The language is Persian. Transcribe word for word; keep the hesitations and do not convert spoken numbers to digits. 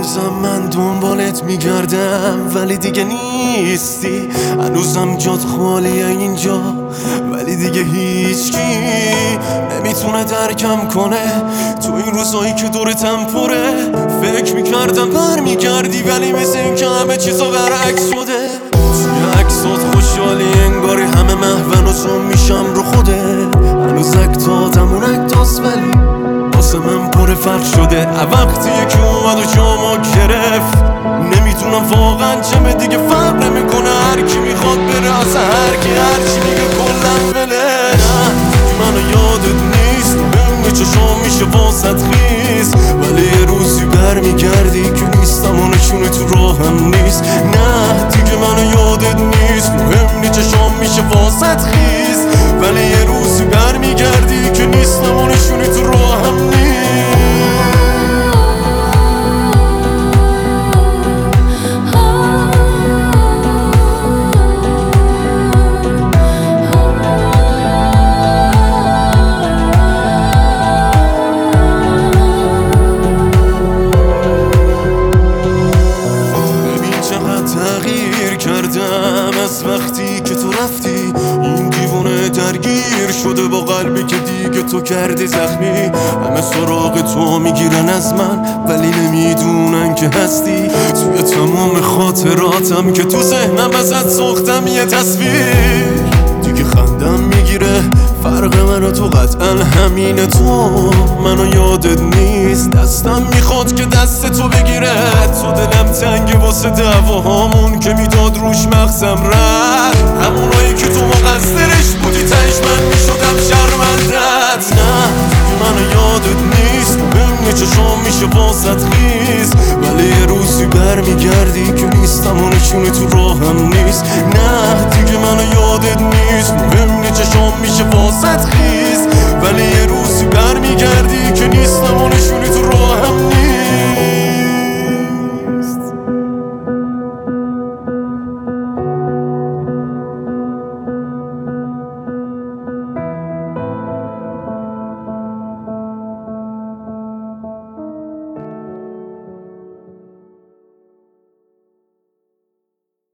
هنوزم من دنبالت میگردم ولی دیگه نیستی، هنوزم جات خالیه اینجا ولی دیگه هیچکی نمیتونه درکم کنه. تو این روزایی که دورتم پره فکر میکردم بر میگردی ولی مثل این که همه چیزا برعکس شده. توی عکسات خوشحالی انگاری همه محون و زوم میشم رو خوده. هنوز اکتاتم اون اکتاست ولی واسه من پر فرق شده. وقتی یکی اومد و جامو گرفت نمیدونم واقعا چمه، دیگه فرق نمیکنه هر کی میخواد بره اصلا هر کی هرچی میگه کلن بله. نه منو یادت نیست مهم چشام میشه واسط خیز، ولی یه روزی برمیگردی که نیستم و نشونه تو راهم نیست. نه دیگه منو یادت نیست مهم چشام میشه واسط خیز، ولی یه روزی برمیگردی که نیستم و نشونه تو راهم نیست. تغییر کردم از وقتی که تو رفتی، این دیوونه درگیر شده با قلبی که دیگه تو کردی زخمی. همه سراغ تو میگیرن از من ولی نمیدونن که هستی. توی تمام خاطراتم که تو ذهنم ازت ساختم یه تصویر، دیگه خندم میگیره فرق من و تو قطعا همینه. تو منو یادت نیست دستم میخواد که دست تو بگیره. تو دلم تنگه واسه دعواهامون که میداد روش مغزم رد، همونایی که تو مقصرش بودی تهش من میشدم شرمندت. نه منو یادت نیست مهم چشام میشه واسط خیز، ولی یه روزی برمیگردی که نیستم و نشونه تو راهم نیست. نه دیگه منو یادت نیست مهم چشام میشه واسط خیز.